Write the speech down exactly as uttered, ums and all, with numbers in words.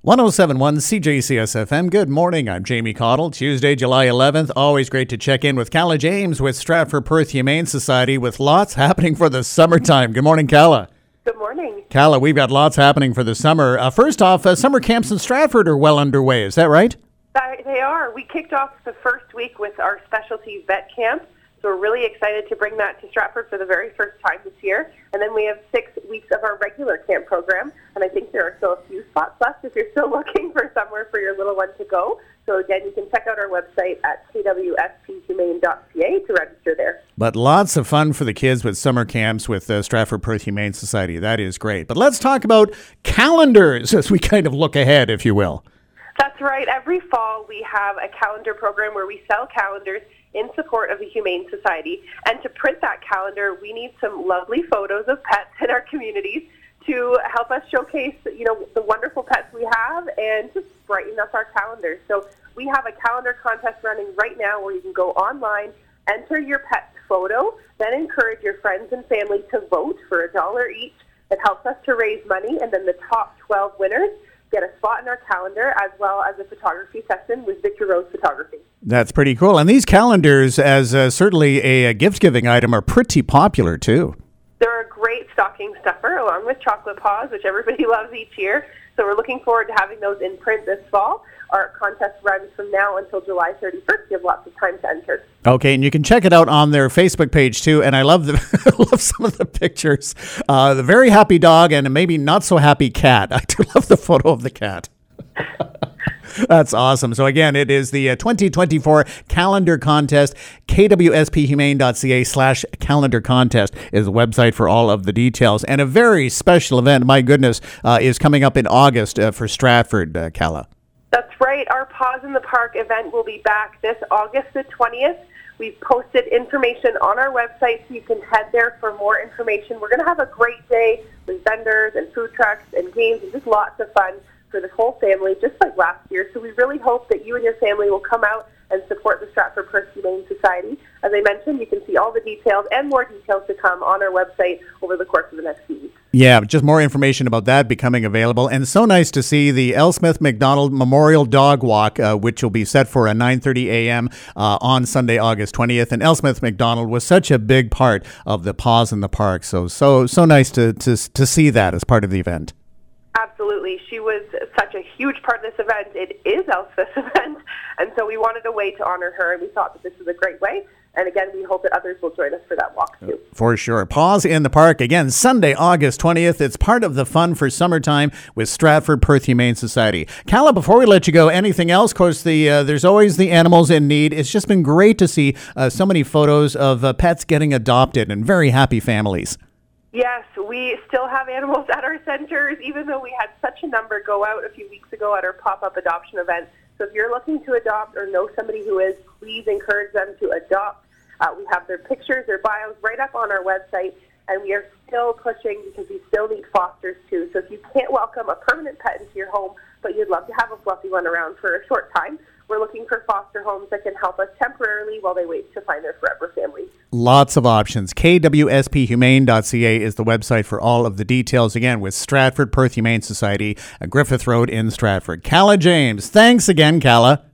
one oh seven point one C J C S F M. Good morning. I'm Jamie Cottle. Tuesday, July eleventh. Always great to check in with Calla James with Stratford Perth Humane Society with lots happening for the summertime. Good morning, Calla. Good morning. Calla, we've got lots happening for the summer. Uh, first off, uh, summer camps in Stratford are well underway. Is that right? Uh, they are. We kicked off the first week with our specialty vet camp. So we're really excited to bring that to Stratford for the very first time this year. And then we have six weeks of our regular camp program. And I think there are still a few spots left if you're still looking for somewhere for your little one to go. So again, you can check out our website at k w s p humane dot c a to register there. But lots of fun for the kids with summer camps with uh, Stratford Perth Humane Society. That is great. But let's talk about calendars as we kind of look ahead, if you will. That's right. Every fall we have a calendar program where we sell calendars in support of the Humane Society. And to print that calendar, we need some lovely photos of pets in our communities to help us showcase, you know, the wonderful pets we have and just brighten up our calendar. So we have a calendar contest running right now where you can go online, enter your pet's photo, then encourage your friends and family to vote for a dollar each. It helps us to raise money, and then the top twelve winners get a spot in our calendar, as well as a photography session with Victor Rose Photography. That's pretty cool. And these calendars, as uh, certainly a, a gift-giving item, are pretty popular, too. They're a great stocking stuffer, along with chocolate paws, which everybody loves each year. So we're looking forward to having those in print this fall. Our contest runs from now until July thirty-first. You have lots of time to enter. Okay, and you can check it out on their Facebook page, too. And I love the love some of the pictures. Uh, the very happy dog and a maybe not so happy cat. I do love the photo of the cat. That's awesome. So again, it is the uh, twenty twenty-four calendar contest. k w s p humane dot c a slash calendar contest is the website for all of the details. And a very special event, my goodness, uh, is coming up in August uh, for Stratford, uh, Calla. That's right. Our Paws in the Park event will be back this August the twentieth. We've posted information on our website, so you can head there for more information. We're going to have a great day with vendors and food trucks and games and just lots of fun for the whole family, just like last year. So we really hope that you and your family will come out and support the Stratford Perth Humane Society. As I mentioned, you can see all the details and more details to come on our website over the course of the next few weeks. Yeah, just more information about that becoming available. And so nice to see the Elspeth McDonald Memorial Dog Walk, uh, which will be set for a nine thirty a.m. Uh, on Sunday, August twentieth. And Elspeth McDonald was such a big part of the Paws in the Park. So, so, so nice to, to, to see that as part of the event. Absolutely. She was such a huge part of this event. It is Elspeth's event, and so we wanted a way to honor her, and we thought that this was a great way. And again, we hope that others will join us for that walk, too. For sure. Paws in the Park, again, Sunday, August twentieth. It's part of the fun for summertime with Stratford Perth Humane Society. Calla, before we let you go, anything else? Of course, the, uh, there's always the animals in need. It's just been great to see uh, so many photos of uh, pets getting adopted and very happy families. Yes, we still have animals at our centers, even though we had such a number go out a few weeks ago at our pop-up adoption event. So if you're looking to adopt or know somebody who is, please encourage them to adopt. Uh, we have their pictures, their bios right up on our website, and we are still pushing because we still need fosters too. So if you can't welcome a permanent pet into your home, but you'd love to have a fluffy one around for a short time, we're looking for foster homes that can help us temporarily while they wait to find their forever family. Lots of options. k w s p humane dot c a is the website for all of the details. Again, with Stratford Perth Humane Society at Griffith Road in Stratford. Calla James. Thanks again, Calla.